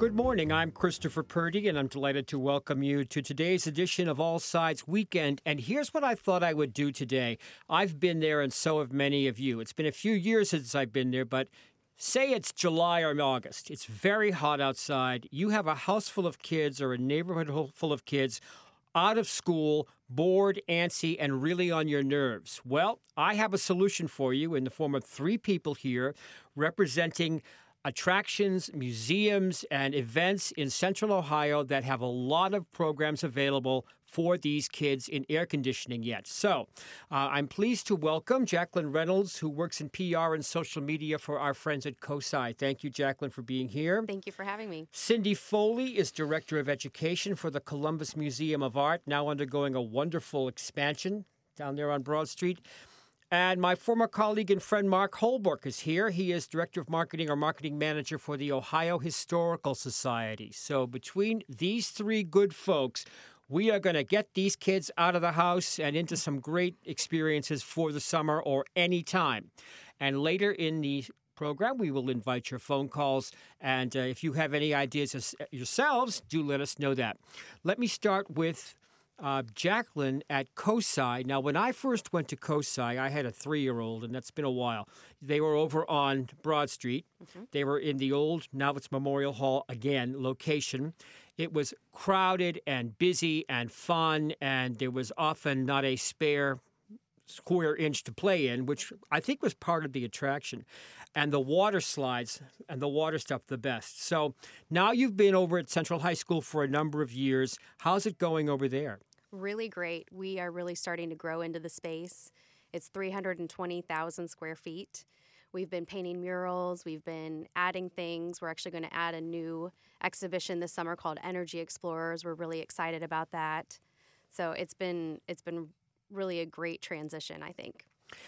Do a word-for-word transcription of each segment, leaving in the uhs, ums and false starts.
Good morning. I'm Christopher Purdy, and I'm delighted to welcome you to today's edition of All Sides Weekend. And here's what I thought I would do today. I've been there, and so have many of you. It's been a few years since I've been there, but say it's July or August. It's very hot outside. You have a house full of kids or a neighborhood full of kids out of school, bored, antsy, and really on your nerves. Well, I have a solution for you in the form of three people here representing attractions, museums, and events in Central Ohio that have a lot of programs available for these kids in air conditioning yet. So uh, I'm pleased to welcome Jacqueline Reynolds, who works in P R and social media for our friends at COSI. Thank you, Jacqueline, for being here. Thank you for having me. Cindy Foley is Director of Education for the Columbus Museum of Art, now undergoing a wonderful expansion down there on Broad Street. And my former colleague and friend Mark Holbrook is here. He is Director of Marketing or Marketing Manager for the Ohio Historical Society. So between these three good folks, we are going to get these kids out of the house and into some great experiences for the summer or any time. And later in the program, we will invite your phone calls. And uh, if you have any ideas yourselves, do let us know that. Let me start with Uh, Jacqueline at COSI. Now, when I first went to COSI, I had a three-year-old, and that's been a while. They were over on Broad Street. Mm-hmm. They were in the old, now it's Memorial Hall again, location. It was crowded and busy and fun, and there was often not a spare square inch to play in, which I think was part of the attraction. And the water slides and the water stuff, the best. So now you've been over at Central High School for a number of years. How's it going over there? Really great. We are really starting to grow into the space. It's three hundred twenty thousand square feet. We've been painting murals. We've been adding things. We're actually going to add a new exhibition this summer called Energy Explorers. We're really excited about that. So it's been it's been really a great transition, I think.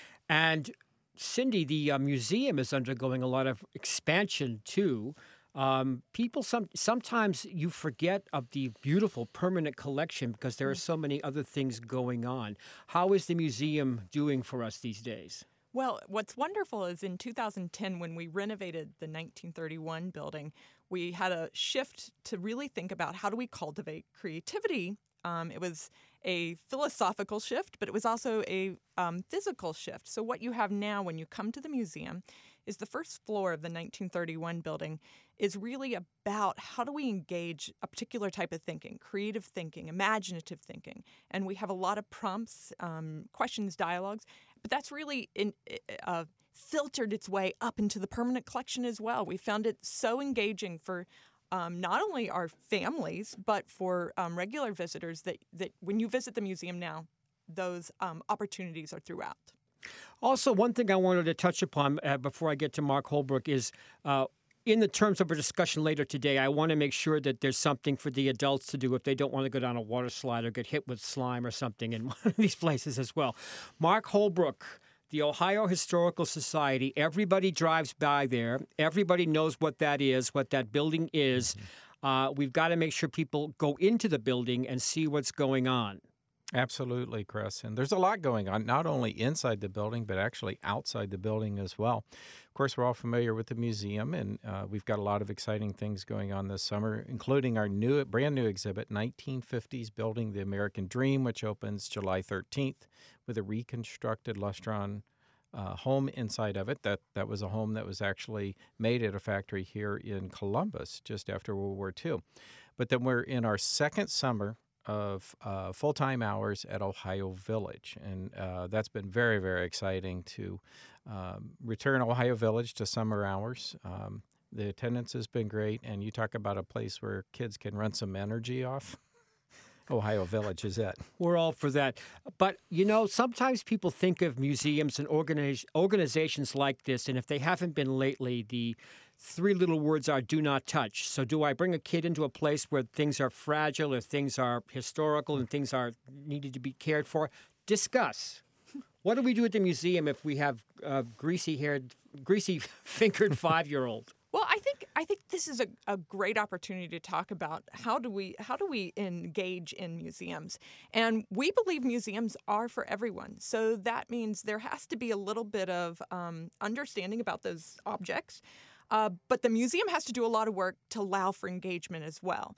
And Cindy, the uh, museum is undergoing a lot of expansion too. Um, people, some sometimes you forget of the beautiful permanent collection because there are so many other things going on. How is the museum doing for us these days? Well, what's wonderful is in two thousand ten, when we renovated the nineteen thirty-one building, we had a shift to really think about how do we cultivate creativity. Um, it was a philosophical shift, but it was also a um, physical shift. So what you have now when you come to the museum is the first floor of the nineteen thirty-one building is really about how do we engage a particular type of thinking, creative thinking, imaginative thinking. And we have a lot of prompts, um, questions, dialogues, but that's really in, uh, filtered its way up into the permanent collection as well. We found it so engaging for Um, not only our families, but for um, regular visitors that, that when you visit the museum now, those um, opportunities are throughout. Also, one thing I wanted to touch upon uh, before I get to Mark Holbrook is uh, in the terms of our discussion later today, I want to make sure that there's something for the adults to do if they don't want to go down a water slide or get hit with slime or something in one of these places as well. Mark Holbrook, the Ohio Historical Society, everybody drives by there. Everybody knows what that is, what that building is. Mm-hmm. Uh, we've got to make sure people go into the building and see what's going on. Absolutely, Chris. And there's a lot going on, not only inside the building, but actually outside the building as well. Of course, we're all familiar with the museum, and uh, we've got a lot of exciting things going on this summer, including our new, brand new exhibit, nineteen fifties Building the American Dream, which opens July thirteenth with a reconstructed Lustron uh, home inside of it. That, that was a home that was actually made at a factory here in Columbus just after World War Two. But then we're in our second summer of uh, full-time hours at Ohio Village. And uh, that's been very, very exciting to um, return Ohio Village to summer hours. Um, the attendance has been great, and you talk about a place where kids can run some energy off. Ohio Village is it. We're all for that. But, you know, sometimes people think of museums and organiz- organizations like this, and if they haven't been lately, the three little words are do not touch. So do I bring a kid into a place where things are fragile or things are historical and things are needed to be cared for? Discuss. What do we do at the museum if we have a greasy-haired, greasy-fingered five-year-old? Well, I think I think this is a, a great opportunity to talk about how do we how do we engage in museums. And we believe museums are for everyone. So that means there has to be a little bit of um, understanding about those objects. Uh, but the museum has to do a lot of work to allow for engagement as well.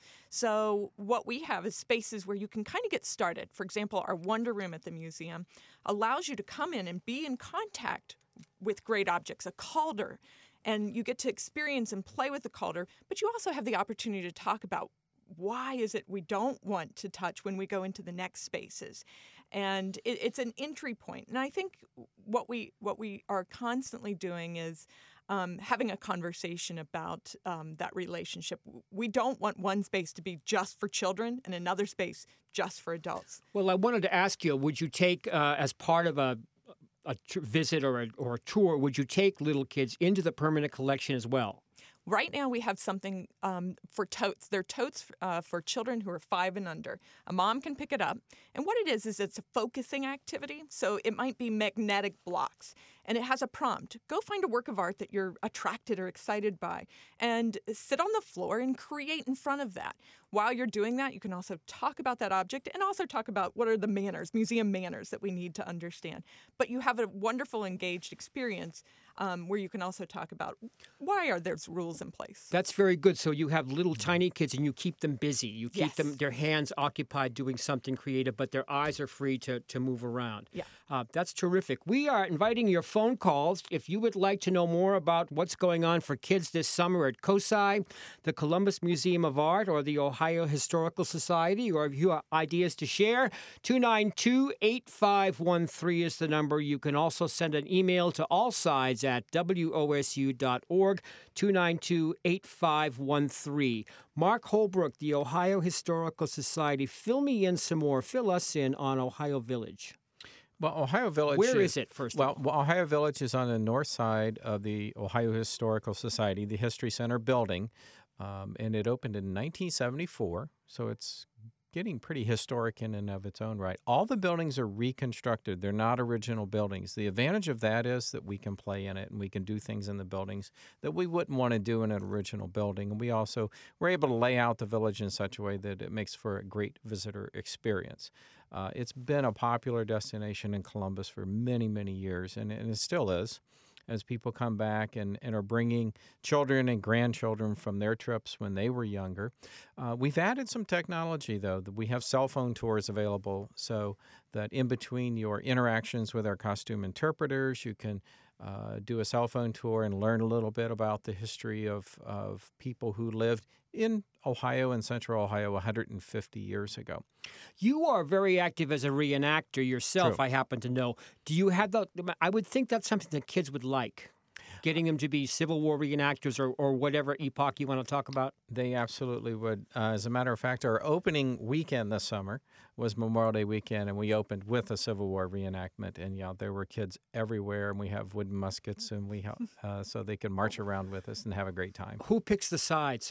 So what we have is spaces where you can kind of get started. For example, our Wonder Room at the museum allows you to come in and be in contact with great objects, a calder, and you get to experience and play with the calder, but you also have the opportunity to talk about why is it we don't want to touch when we go into the next spaces. And it, it's an entry point. And I think what we what we are constantly doing is um, having a conversation about um, that relationship. We don't want one space to be just for children and another space just for adults. Well, I wanted to ask you, would you take, uh, as part of a, a t- visit or a, or a tour, would you take little kids into the permanent collection as well? Right now, we have something um, for totes. They're totes uh, for children who are five and under. A mom can pick it up. And what it is, is it's a focusing activity. So it might be magnetic blocks. And it has a prompt. Go find a work of art that you're attracted or excited by and sit on the floor and create in front of that. While you're doing that, you can also talk about that object and also talk about what are the manners, museum manners that we need to understand. But you have a wonderful engaged experience um, where you can also talk about why are those rules in place. That's very good. So you have little tiny kids and you keep them busy. You keep Yes. them their hands occupied doing something creative, but their eyes are free to, to move around. Yeah. Uh, that's terrific. We are inviting your phone calls. If you would like to know more about what's going on for kids this summer at COSI, the Columbus Museum of Art, or the Ohio Historical Society, or if you have ideas to share, two nine two, eight five one three is the number. You can also send an email to allsides at W O S U dot org, two nine two, eight five one three. Mark Holbrook, the Ohio Historical Society, fill me in some more. Fill us in on Ohio Village. Well, Ohio Village. Where is it, first well, of all? well, Ohio Village is on the north side of the Ohio Historical Society, the History Center building, um, and it opened in nineteen seventy-four, so it's getting pretty historic in and of its own right. All the buildings are reconstructed. They're not original buildings. The advantage of that is that we can play in it and we can do things in the buildings that we wouldn't want to do in an original building. And we also were able to lay out the village in such a way that it makes for a great visitor experience. Uh, it's been a popular destination in Columbus for many, many years, and, and it still is, as people come back and, and are bringing children and grandchildren from their trips when they were younger. Uh, we've added some technology, though. That we have cell phone tours available so that in between your interactions with our costume interpreters, you can uh, do a cell phone tour and learn a little bit about the history of, of people who lived in Ohio and Central Ohio one hundred fifty years ago. You are very active as a reenactor yourself, True. I happen to know. Do you have the, I would think that's something that kids would like, getting them to be Civil War reenactors or, or whatever epoch you want to talk about? They absolutely would. Uh, as a matter of fact, our opening weekend this summer was Memorial Day weekend, and we opened with a Civil War reenactment. And yeah, there were kids everywhere, and we have wooden muskets, and we ha- uh, so they could march around with us and have a great time. Who picks the sides?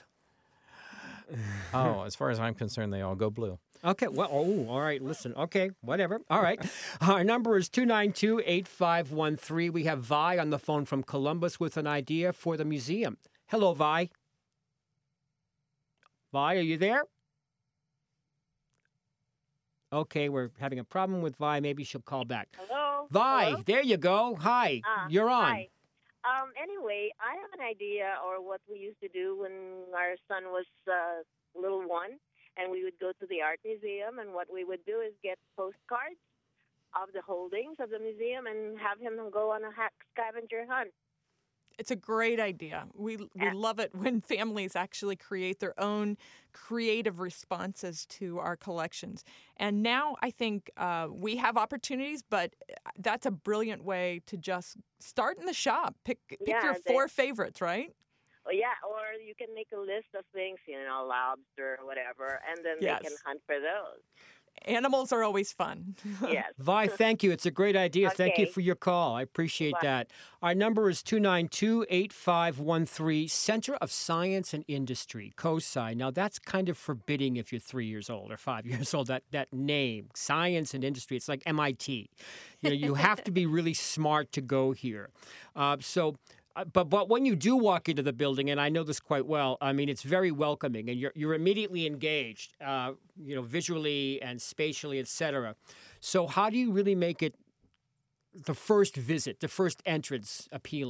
Oh, as far as I'm concerned, they all go blue. Okay, well, oh, all right, listen, okay, whatever. All right. Our number is two nine two, eight five one three. We have Vi on the phone from Columbus with an idea for the museum. Hello, Vi. Vi, are you there? Okay, we're having a problem with Vi. Maybe she'll call back. Hello? Vi, Hello? there you go. Hi, Ah, you're on. Hi. Um, anyway, I have an idea, or what we used to do when our son was uh, little one, and we would go to the art museum, and what we would do is get postcards of the holdings of the museum and have him go on a hack scavenger hunt. It's a great idea. We we Yeah. love it when families actually create their own creative responses to our collections. And now I think uh, we have opportunities, but that's a brilliant way to just start in the shop. Pick pick Yeah, your they- four favorites, right? Oh, yeah, or you can make a list of things, you know, lobster or whatever, and then Yes. they can hunt for those. Animals are always fun. Yes. Vi, thank you. It's a great idea. Thank you Okay. for your call. I appreciate Bye. that. Our number is two nine two, eight five one three, Center of Science and Industry, COSI. Now, that's kind of forbidding if you're three years old or five years old, that, that name, Science and Industry. It's like M I T. You know, you have to be really smart to go here. Uh, so... Uh, But but when you do walk into the building, and I know this quite well, I mean, it's very welcoming, and you're you're immediately engaged, uh, you know, visually and spatially, et cetera. So how do you really make it the first visit, the first entrance appealing?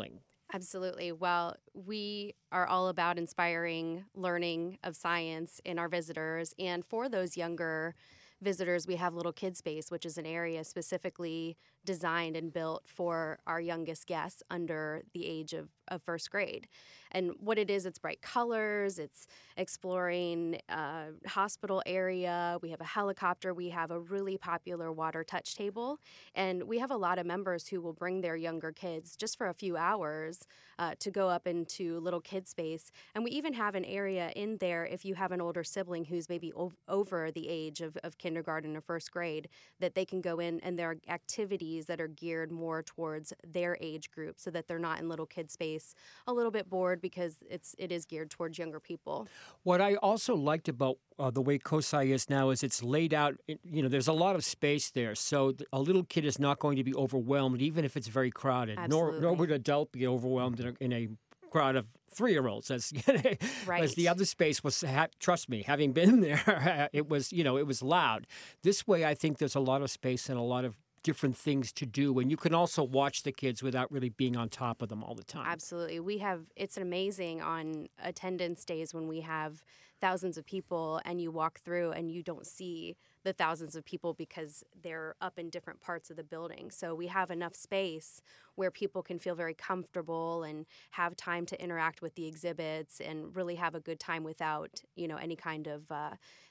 Absolutely. Well, we are all about inspiring learning of science in our visitors. And for those younger visitors, we have Little Kid Space, which is an area specifically designed and built for our youngest guests under the age of, of first grade. And what it is, it's bright colors, it's exploring a hospital area, we have a helicopter, we have a really popular water touch table, and we have a lot of members who will bring their younger kids just for a few hours uh, to go up into Little Kid Space. And we even have an area in there if you have an older sibling who's maybe ov- over the age of, of kindergarten or first grade, that they can go in and there are activities that are geared more towards their age group so that they're not in Little Kid Space a little bit bored because it's it is geared towards younger people. What I also liked about uh, the way COSI is now is it's laid out, it- you know, there's a lot of space there. So th- a little kid is not going to be overwhelmed, even if it's very crowded. Nor, nor Absolutely. would an adult be overwhelmed in a, in a crowd of three-year-olds. As, as Right. the other space was, ha- trust me, having been there, it was, you know, it was loud. This way, I think there's a lot of space and a lot of different things to do. And you can also watch the kids without really being on top of them all the time. Absolutely. We have, it's amazing on attendance days when we have thousands of people and you walk through and you don't see the thousands of people because they're up in different parts of the building. So we have enough space where people can feel very comfortable and have time to interact with the exhibits and really have a good time without, you know, any kind of uh,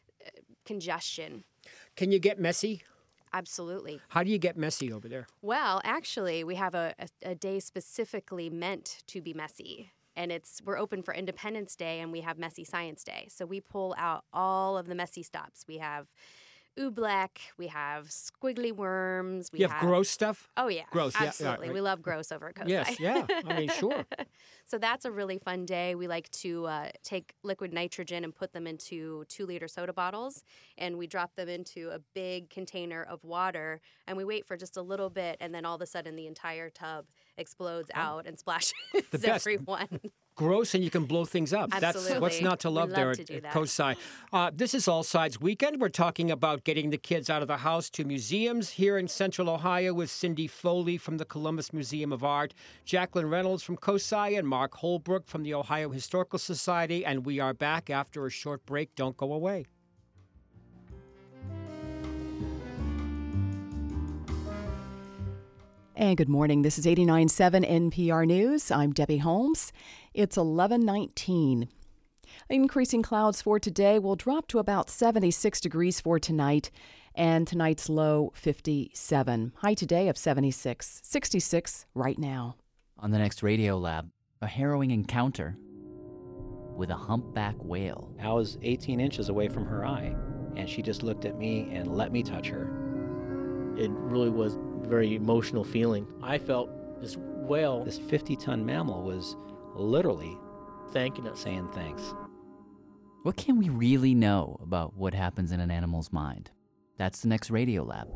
congestion. Can you get messy? Absolutely. How do you get messy over there? Well, actually, we have a, a, a day specifically meant to be messy. And it's we're open for Independence Day and we have Messy Science Day. So we pull out all of the messy stops. We have oobleck, we have squiggly worms. We You have gross stuff? Oh, yeah. Gross, yeah, yeah, Absolutely. right. We love gross over at COSI. Yes, yeah. I mean, sure. So that's a really fun day. We like to uh, take liquid nitrogen and put them into two-liter soda bottles, and we drop them into a big container of water, and we wait for just a little bit, and then all of a sudden the entire tub explodes out and splashes The best. everyone. Gross, and you can blow things up. That's what's Absolutely. not to We love love there to at, do at that. COSI. Uh, this is All Sides Weekend. We're talking about getting the kids out of the house to museums here in Central Ohio with Cindy Foley from the Columbus Museum of Art, Jacqueline Reynolds from COSI, and Mark Holbrook from the Ohio Historical Society. And we are back after a short break. Don't go away. And good morning. This is eighty-nine point seven N P R News. I'm Debbie Holmes. It's eleven nineteen. Increasing clouds for today will drop to about seventy-six degrees for tonight, and tonight's low fifty-seven. High today of seventy-six, sixty-six right now. On the next Radio Lab, a harrowing encounter with a humpback whale. I was eighteen inches away from her eye, and she just looked at me and let me touch her. It really was a very emotional feeling. I felt this whale This fifty-ton mammal was literally thanking us. saying thanks. What can we really know about what happens in an animal's mind? That's the next Radio Lab.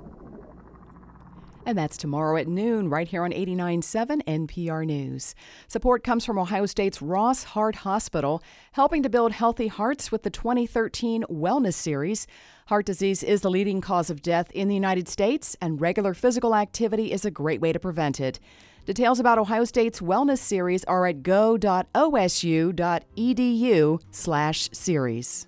And that's tomorrow at noon, right here on eighty-nine point seven N P R News. Support comes from Ohio State's Ross Heart Hospital, helping to build healthy hearts with the twenty thirteen Wellness Series. Heart disease is the leading cause of death in the United States, and regular physical activity is a great way to prevent it. Details about Ohio State's Wellness Series are at go.osu.edu slash series.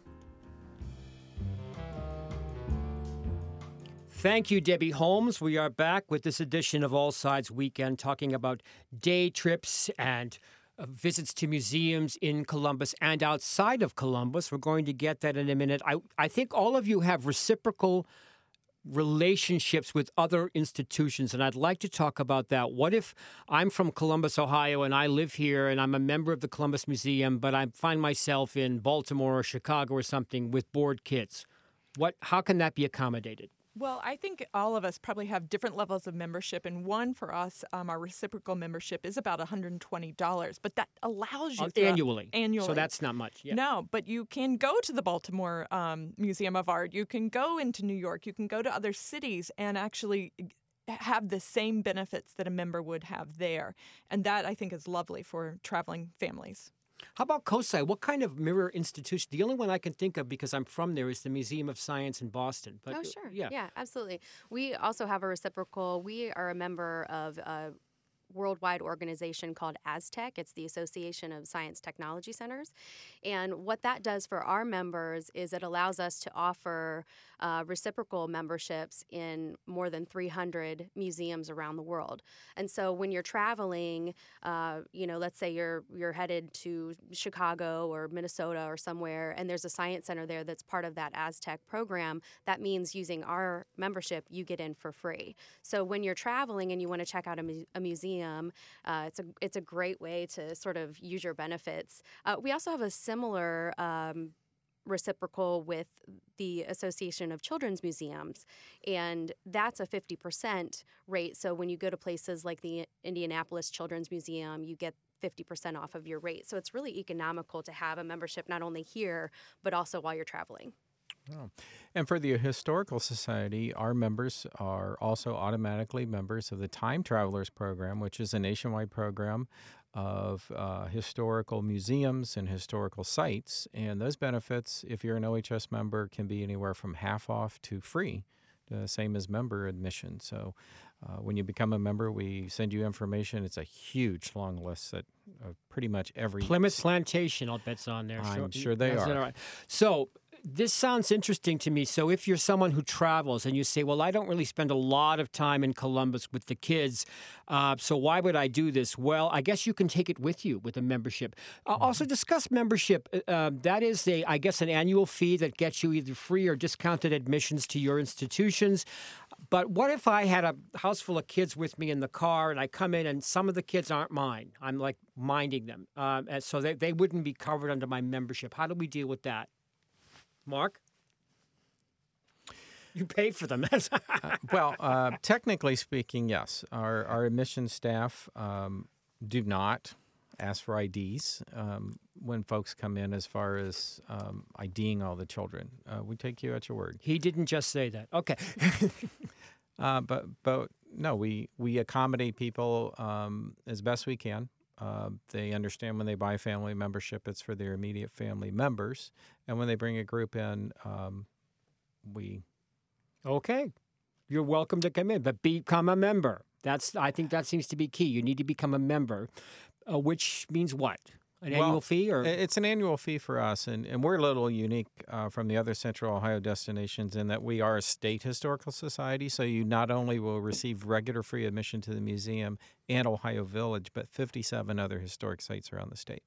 Thank you, Debbie Holmes. We are back with this edition of All Sides Weekend, talking about day trips and uh, visits to museums in Columbus and outside of Columbus. We're going to get that in a minute. I, I think all of you have reciprocal relationships with other institutions, and I'd like to talk about that. What if I'm from Columbus, Ohio, and I live here, and I'm a member of the Columbus Museum, but I find myself in Baltimore or Chicago or something with bored kids? What? How can that be accommodated? Well, I think all of us probably have different levels of membership, and one for us, um, our reciprocal membership is about one hundred twenty dollars, but that allows you Uh, throughout- annually. Annually. So that's not much. Yeah. No, but you can go to the Baltimore um, Museum of Art. You can go into New York. You can go to other cities and actually have the same benefits that a member would have there, and that I think is lovely for traveling families. How about COSI? What kind of mirror institution? The only one I can think of, because I'm from there, is the Museum of Science in Boston. But, Oh, uh, sure. Yeah. Yeah, absolutely. We also have a reciprocal. We are a member of uh, worldwide organization called ASTEC. It's the Association of Science Technology Centers. And what that does for our members is it allows us to offer uh, reciprocal memberships in more than three hundred museums around the world. And so when you're traveling, uh, you know, let's say you're you're headed to Chicago or Minnesota or somewhere, and there's a science center there that's part of that ASTEC program, that means using our membership, you get in for free. So when you're traveling and you want to check out a, mu- a museum, uh, it's a it's a great way to sort of use your benefits. Uh, we also have a similar um, reciprocal with the Association of Children's Museums, and that's a fifty percent rate. So when you go to places like the Indianapolis Children's Museum, you get fifty percent off of your rate. So it's really economical to have a membership not only here, but also while you're traveling. Oh. And for the Historical Society, our members are also automatically members of the Time Travelers Program, which is a nationwide program of uh, historical museums and historical sites. And those benefits, if you're an O H S member, can be anywhere from half off to free, the same as member admission. So uh, when you become a member, we send you information. It's a huge long list that uh, pretty much every... Plymouth Plantation, I'll bet's on there. I'm sure they That's are. it, all right. So this sounds interesting to me. So if you're someone who travels and you say, well, I don't really spend a lot of time in Columbus with the kids, uh, so why would I do this? Well, I guess you can take it with you with a membership. Uh, also discuss membership. Uh, that is, a, I guess, an annual fee that gets you either free or discounted admissions to your institutions. But what if I had a house full of kids with me in the car and I come in and some of the kids aren't mine? I'm like minding them. Um, and so they, they wouldn't be covered under my membership. How do we deal with that? Mark? You pay for them. uh, well, uh, technically speaking, yes. Our, our admission staff um, do not ask for I Ds um, when folks come in as far as um, IDing all the children. Uh, we take you at your word. He didn't just say that. Okay. uh, but but no, we, we accommodate people um, as best we can. Uh, they understand when they buy family membership, it's for their immediate family members. And when they bring a group in, um, we... Okay. You're welcome to come in, but become a member. That's I think that seems to be key. You need to become a member, uh, which means what? An well, annual fee? Or It's an annual fee for us, and, and we're a little unique uh, from the other Central Ohio destinations in that we are a state historical society, so you not only will receive regular free admission to the museum and Ohio Village, but fifty-seven other historic sites around the state.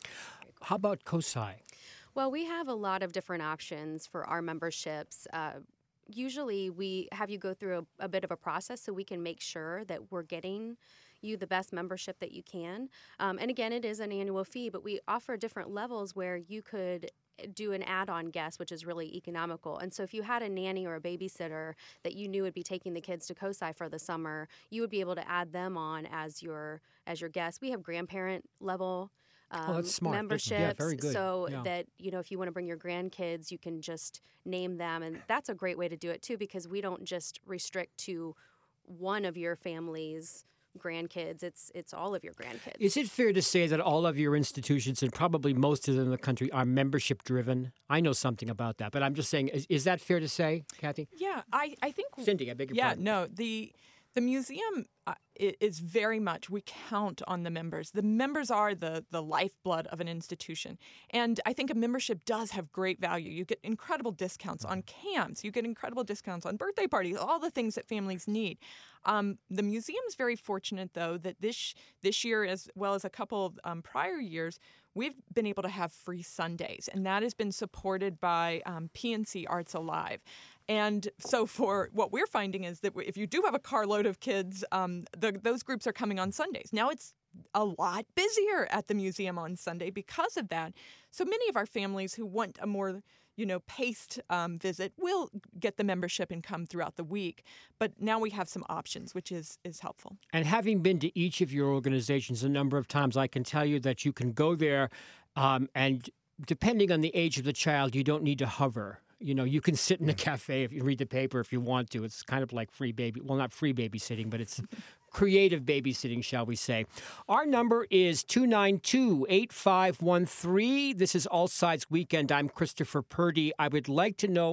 How about COSI? Well, we have a lot of different options for our memberships. Uh, usually we have you go through a, a bit of a process so we can make sure that we're getting you the best membership that you can. Um, and again, it is an annual fee, but we offer different levels where you could do an add-on guest, which is really economical. And so if you had a nanny or a babysitter that you knew would be taking the kids to COSI for the summer, you would be able to add them on as your as your guest. We have grandparent level Um, oh, that's smart. memberships, yeah, very good. so yeah. that, you know, if you want to bring your grandkids, you can just name them. And that's a great way to do it, too, because we don't just restrict to one of your family's grandkids. It's it's all of your grandkids. Is it fair to say that all of your institutions, and probably most of them in the country, are membership-driven? I know something about that, but I'm just saying, is, is that fair to say, Kathy? Yeah, I, I think... Cindy, I beg your yeah, pardon. no, the... The museum uh, is very much, we count on the members. The members are the, the lifeblood of an institution. And I think a membership does have great value. You get incredible discounts on camps. You get incredible discounts on birthday parties, all the things that families need. Um, the museum is very fortunate, though, that this this year, as well as a couple of um, prior years, we've been able to have free Sundays. And that has been supported by um, P N C Arts Alive. And so for what we're finding is that if you do have a carload of kids, um, the, those groups are coming on Sundays. Now it's a lot busier at the museum on Sunday because of that. So many of our families who want a more, you know, paced um, visit will get the membership and come throughout the week. But now we have some options, which is, is helpful. And having been to each of your organizations a number of times, I can tell you that you can go there um, and depending on the age of the child, you don't need to hover. You know, you can sit in a cafe if you read the paper if you want to. It's kind of like free baby, well, not free babysitting, but it's creative babysitting, shall we say. Our number is two nine two, eight five one three. This is All Sides Weekend. I'm Christopher Purdy. I would like to know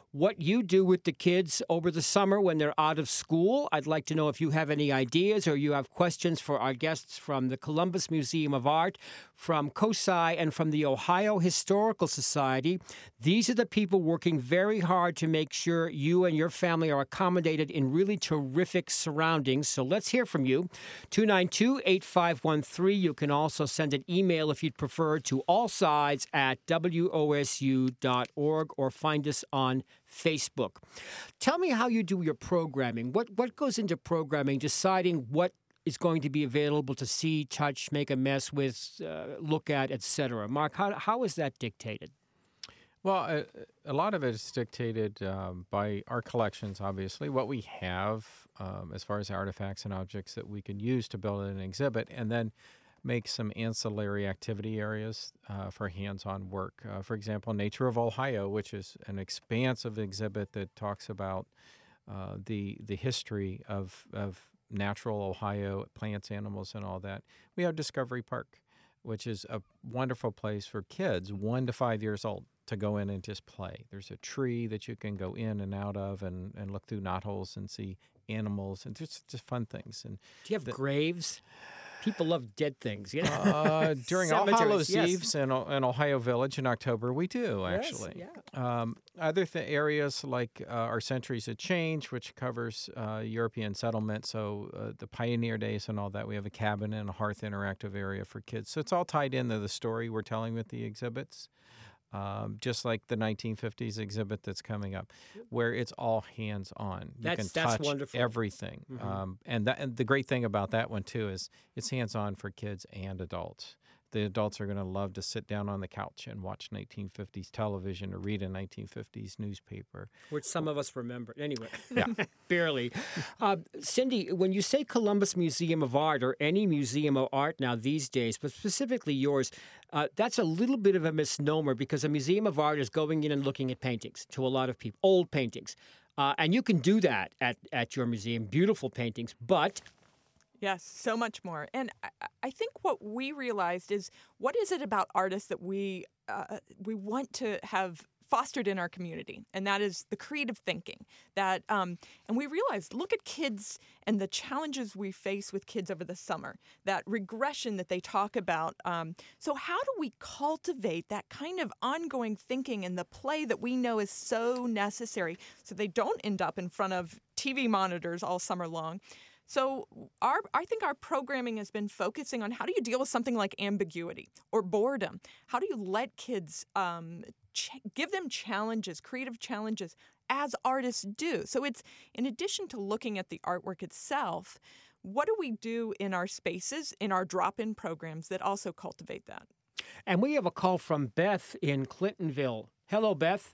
what you do with the kids over the summer when they're out of school. I'd like to know if you have any ideas or you have questions for our guests from the Columbus Museum of Art, from COSI, and from the Ohio Historical Society. These are the people working very hard to make sure you and your family are accommodated in really terrific surroundings. So let's hear from you. two nine two, eight five one three. You can also send an email if you'd prefer to allsides at W O S U dot org or find us on Facebook. Tell me how you do your programming. What what goes into programming, deciding what is going to be available to see, touch, make a mess with, uh, look at, et cetera? Mark, how, how is that dictated? Well, a, a lot of it is dictated um, by our collections, obviously, what we have um, as far as artifacts and objects that we can use to build an exhibit, and then make some ancillary activity areas uh, for hands-on work. Uh, for example, Nature of Ohio, which is an expansive exhibit that talks about uh, the the history of, of natural Ohio, plants, animals, and all that. We have Discovery Park, which is a wonderful place for kids one to five years old to go in and just play. There's a tree that you can go in and out of and, and look through knotholes and see animals and just, just fun things. And do you have the, graves? People love dead things, you know. Uh, during All Hallows yes. Eves in, in Ohio Village in October, we do, actually. Yes, yeah. Um, other th- areas like uh, our Centuries of Change, which covers uh, European settlement, so uh, the pioneer days and all that. We have a cabin and a hearth interactive area for kids. So it's all tied into the story we're telling with the exhibits. Um, just like the nineteen fifties exhibit that's coming up, where it's all hands-on. You that's, can that's touch wonderful. everything. Mm-hmm. Um, and, that, and the great thing about that one, too, is it's hands-on for kids and adults. The adults are going to love to sit down on the couch and watch nineteen fifties television or read a nineteen fifties newspaper. Which some of us remember. Anyway, yeah. barely. Uh, Cindy, when you say Columbus Museum of Art or any museum of art now these days, but specifically yours, uh, that's a little bit of a misnomer because a museum of art is going in and looking at paintings to a lot of people, old paintings. Uh, and you can do that at, at your museum, beautiful paintings, but... Yes, so much more. And I, I think what we realized is what is it about artists that we uh, we want to have fostered in our community, and that is the creative thinking. That um, and we realized, look at kids and the challenges we face with kids over the summer, that regression that they talk about. Um, so how do we cultivate that kind of ongoing thinking and the play that we know is so necessary so they don't end up in front of T V monitors all summer long? So our, I think our programming has been focusing on how do you deal with something like ambiguity or boredom? How do you let kids um, ch- give them challenges, creative challenges, as artists do? So it's in addition to looking at the artwork itself, what do we do in our spaces, in our drop-in programs that also cultivate that? And we have a call from Beth in Clintonville. Hello, Beth.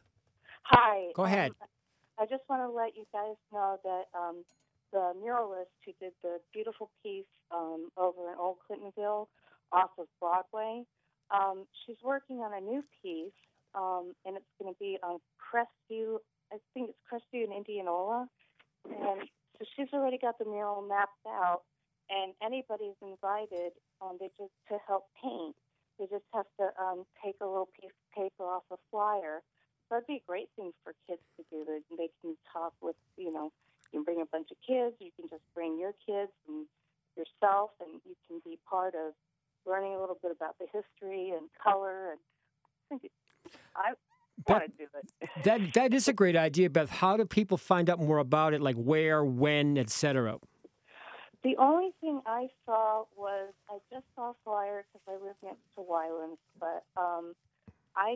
Hi. Go ahead. Um, I just want to let you guys know that um, the muralist who did the beautiful piece um, over in Old Clintonville off of Broadway, um, she's working on a new piece, um, and it's going to be on Crestview. I think it's Crestview in Indianola. And so she's already got the mural mapped out, and anybody's invited um, they just to help paint. They just have to um, take a little piece of paper off a flyer. So that'd be a great thing for kids to do. That they can talk with, you know, you can bring a bunch of kids, you can just bring your kids and yourself, and you can be part of learning a little bit about the history and color. And I think it, I want to do it. that that is a great idea, Beth. How do people find out more about it, like where, when, et cetera? The only thing I saw was, I just saw a flyer because I live next to Wylands, but um, I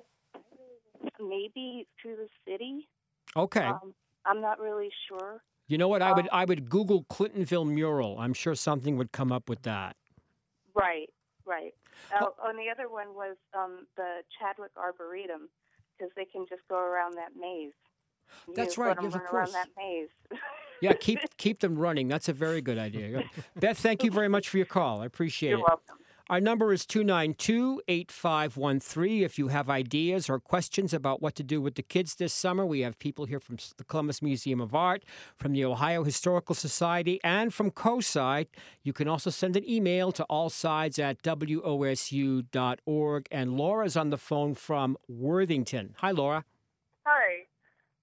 maybe through the city. Okay. Um, I'm not really sure. You know what? I um, would I would Google Clintonville mural. I'm sure something would come up with that. Right, right. Oh, and the other one was um, the Chadwick Arboretum, because they can just go around that maze. You That's know, right. let Yes, them of run around course. that maze. Yeah, keep keep them running. That's a very good idea. Beth, thank you very much for your call. I appreciate You're it. welcome. Our number is two nine two, eight five one three. If you have ideas or questions about what to do with the kids this summer, we have people here from the Columbus Museum of Art, from the Ohio Historical Society, and from COSI. You can also send an email to allsides at W O S U dot org. And Laura's on the phone from Worthington. Hi, Laura. Hi.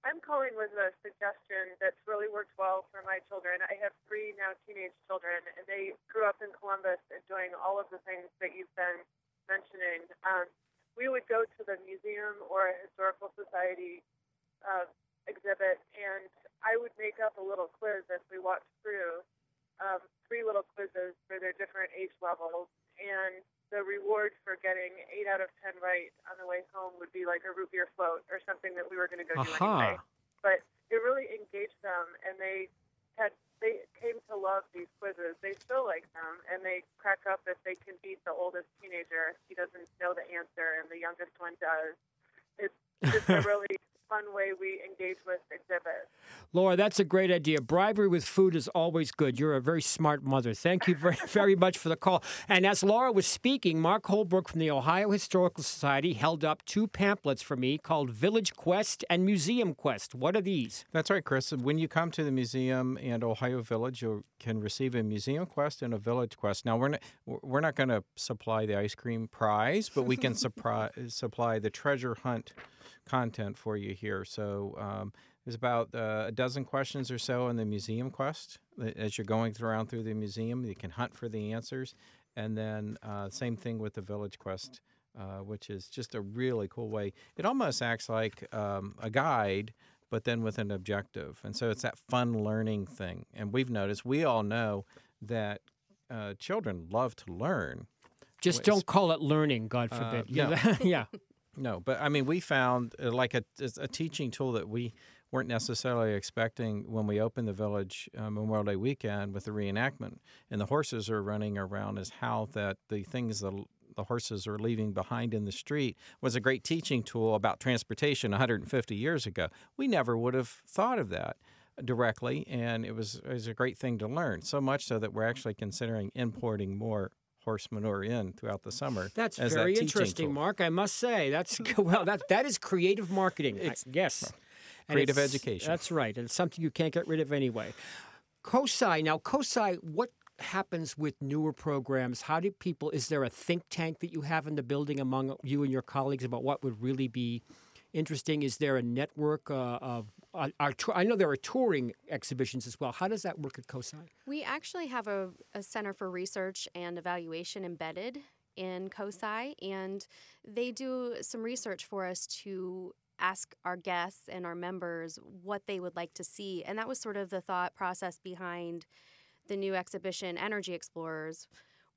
I'm calling with a suggestion that's really worked well for my children. I have three now teenage children, and they grew up in Columbus enjoying all of the things that you've been mentioning. Um, we would go to the museum or a historical society uh, exhibit, and I would make up a little quiz as we walked through, um, three little quizzes for their different age levels, and the reward for getting eight out of ten right on the way home would be like a root beer float or something that we were going to go do Aha. anyway. But it really engaged them, and they had they came to love these quizzes. They still like them, and they crack up if they can beat the oldest teenager. He doesn't know the answer, and the youngest one does. It's just a really fun way we engage with exhibits. Laura, that's a great idea. Bribery with food is always good. You're a very smart mother. Thank you very, very much for the call. And as Laura was speaking, Mark Holbrook from the Ohio Historical Society held up two pamphlets for me called Village Quest and Museum Quest. What are these? That's right, Chris. When you come to the museum and Ohio Village, you can receive a museum quest and a village quest. Now, we're not, we're not going to supply the ice cream prize, but we can supply, supply the treasure hunt content for you here. So um, there's about uh, a dozen questions or so in the museum quest. As you're going around through the museum, you can hunt for the answers. And then uh, same thing with the village quest, uh, which is just a really cool way. It almost acts like um, a guide, but then with an objective. And so it's that fun learning thing. And we've noticed, we all know that uh, children love to learn. Just don't call it learning, God forbid. Uh, no. Yeah. No, but I mean, we found uh, like a, a teaching tool that we weren't necessarily expecting when we opened the village uh, Memorial Day weekend with the reenactment, and the horses are running around, is how that the things the, the horses are leaving behind in the street was a great teaching tool about transportation one hundred fifty years ago. We never would have thought of that directly, and it was, it was a great thing to learn, so much so that we're actually considering importing more horse manure in throughout the summer. That's as very that interesting, tool. Mark. I must say, that's well, that that is creative marketing. I, yes, And Creative it's- education. That's right, and it's something you can't get rid of anyway. COSI now, COSI, what happens with newer programs? How do people? Is there a think tank that you have in the building among you and your colleagues about what would really be interesting? Is there a network uh, of? Uh, our tou- I know there are touring exhibitions as well. How does that work at COSI? We actually have a, a Center for Research and Evaluation embedded in COSI, and they do some research for us to ask our guests and our members what they would like to see. And that was sort of the thought process behind the new exhibition, Energy Explorers.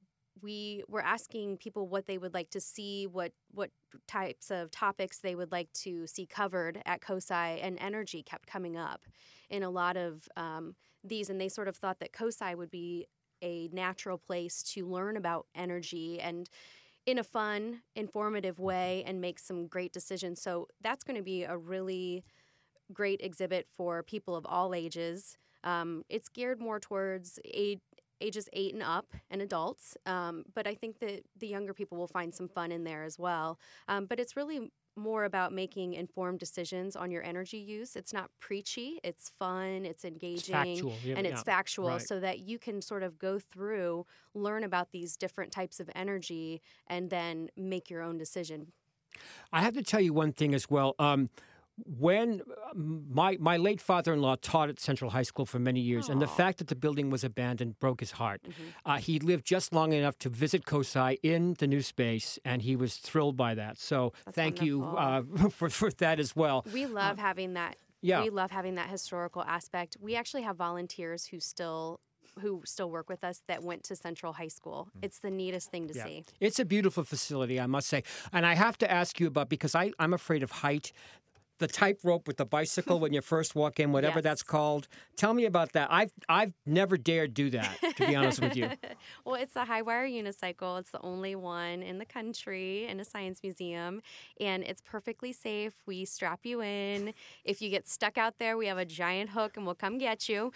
We were asking people what they would like to see, what what types of topics they would like to see covered at COSI, and energy kept coming up in a lot of um, these, and they sort of thought that COSI would be a natural place to learn about energy and in a fun, informative way and make some great decisions. So that's going to be a really great exhibit for people of all ages. Um, it's geared more towards age, ages eight and up and adults, um, but I think that the younger people will find some fun in there as well. Um, but it's really more about making informed decisions on your energy use. It's not preachy, it's fun, it's engaging, factual, yeah, and it's yeah, factual right. so that you can sort of go through, learn about these different types of energy, and then make your own decision. I have to tell you one thing as well. Um, when my my late father-in-law taught at Central High School for many years, and the fact that the building was abandoned broke his heart. Mm-hmm. Uh, he lived just long enough to visit COSI in the new space, and he was thrilled by that. So That's thank you wonderful. uh, for for that as well. We love having that. yeah. We love having that historical aspect. We actually have volunteers who still who still work with us that went to Central High School. It's the neatest thing to Yeah. see. It's a beautiful facility, I must say. And I have to ask you about, because I, I'm afraid of height, the tightrope with the bicycle when you first walk in, whatever Yes. that's called. Tell me about that. I've I've never dared do that, to be honest with you. Well, it's a high wire unicycle. It's the only one in the country in a science museum, and it's perfectly safe. We strap you in. If you get stuck out there, we have a giant hook, and we'll come get you.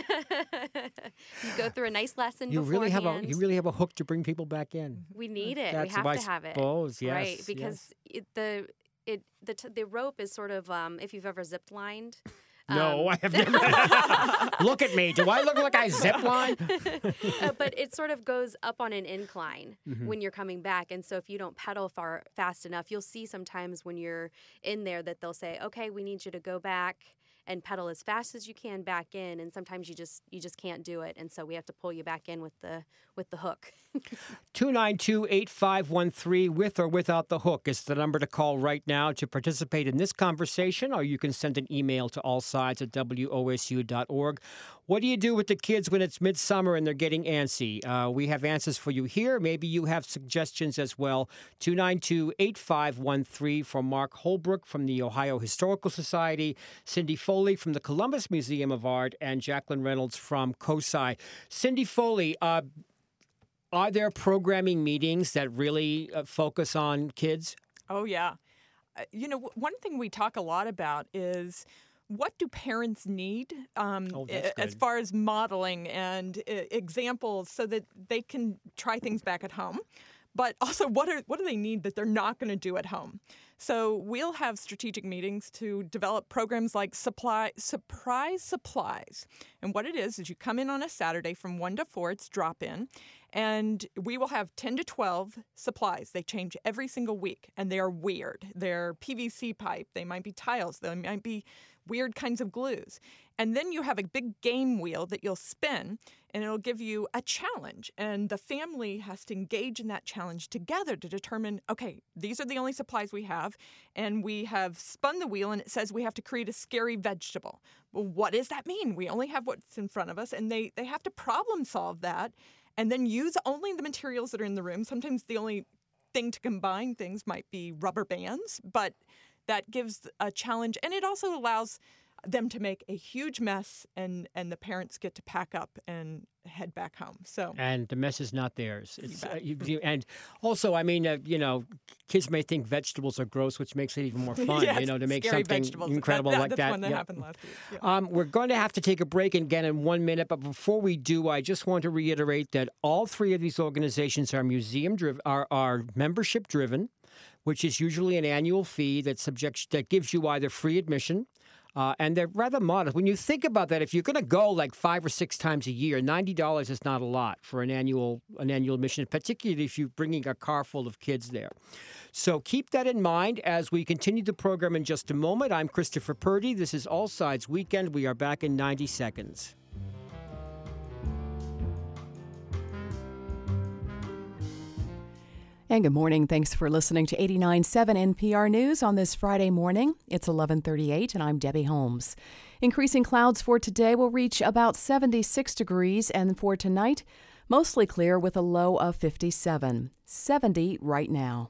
You go through a nice lesson You really have a beforehand. you really have a hook to bring people back in. We need it. That's we have I to have it. suppose, yes, right, yes. because it, the it the t- the rope is sort of um, if you've ever zip lined. No, Um, I have never. Look at me. Do I look like I zip line? uh, but it sort of goes up on an incline Mhm. when you're coming back. And so if you don't pedal far fast enough, you'll see sometimes when you're in there that they'll say, okay, we need you to go back and pedal as fast as you can back in, and sometimes you just you just can't do it, and so we have to pull you back in with the with the hook. two nine two, eight five one three, with or without the hook, is the number to call right now to participate in this conversation, or you can send an email to allsides at w o s u dot org. What do you do with the kids when it's midsummer and they're getting antsy? Uh, we have answers for you here. Maybe you have suggestions as well. two nine two, eight five one three for Mark Holbrook from the Ohio Historical Society, Cindy Foley from the Columbus Museum of Art, and Jacqueline Reynolds from COSI. Cindy Foley, uh, are there programming meetings that really uh, focus on kids? Oh, yeah. Uh, you know, w- one thing we talk a lot about is what do parents need um, Oh, that's a- as good. far as modeling and uh, examples so that they can try things back at home. But also, what are what do they need that they're not going to do at home? So we'll have strategic meetings to develop programs like supply surprise supplies. And what it is is you come in on a Saturday from one to four. It's drop in, and we will have ten to twelve supplies. They change every single week, and they are weird. They're P V C pipe. They might be tiles. They might be weird kinds of glues. And then you have a big game wheel that you'll spin, and it'll give you a challenge. And the family has to engage in that challenge together to determine, okay, these are the only supplies we have, and we have spun the wheel, and it says we have to create a scary vegetable. Well, what does that mean? We only have what's in front of us, and they, they have to problem solve that and then use only the materials that are in the room. Sometimes the only thing to combine things might be rubber bands, but that gives a challenge, and it also allows them to make a huge mess, and, and the parents get to pack up and head back home. So And the mess is not theirs. You It's, bet. uh, you, you- and also, I mean, uh, you know, kids may think vegetables are gross, which makes it even more fun, Yes, you know, to make scary something vegetables. incredible that, that, like that's that. one that Yeah. happened last week. Yeah. Um, we're going to have to take a break again in one minute, but before we do, I just want to reiterate that all three of these organizations are museum driven, are, are membership driven, which is usually an annual fee that subjects that gives you either free admission. Uh, and they're rather modest. When you think about that, if you're going to go like five or six times a year, ninety dollars is not a lot for an annual an annual admission, particularly if you're bringing a car full of kids there. So keep that in mind as we continue the program in just a moment. I'm Christopher Purdy. This is All Sides Weekend. We are back in ninety seconds. And good morning. Thanks for listening to eighty-nine point seven N P R News on this Friday morning. It's eleven thirty-eight, and I'm Debbie Holmes. Increasing clouds for today will reach about seventy-six degrees, and for tonight, mostly clear with a low of fifty-seven. seventy right now.